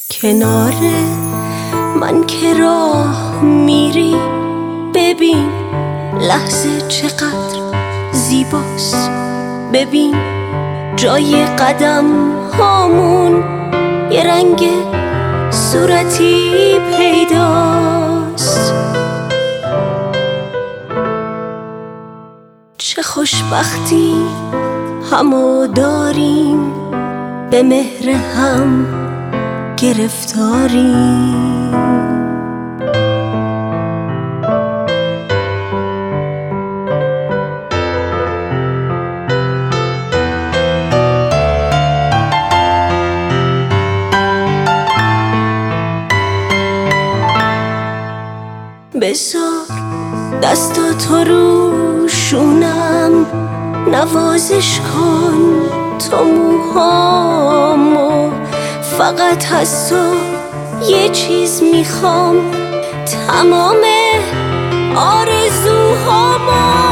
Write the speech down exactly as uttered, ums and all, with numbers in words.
کنار من که راه میری ببین لحظه چقدر زیباست. ببین جای قدم هامون یه رنگ صورتی پیداست. چه خوشبختی همو داریم، به مهر هم گرفتاریم. بذار دستاتو رو شونم، نوازش کن تو موهامو. فقط از تو یه چیز میخوام، تمام آرزوهامو.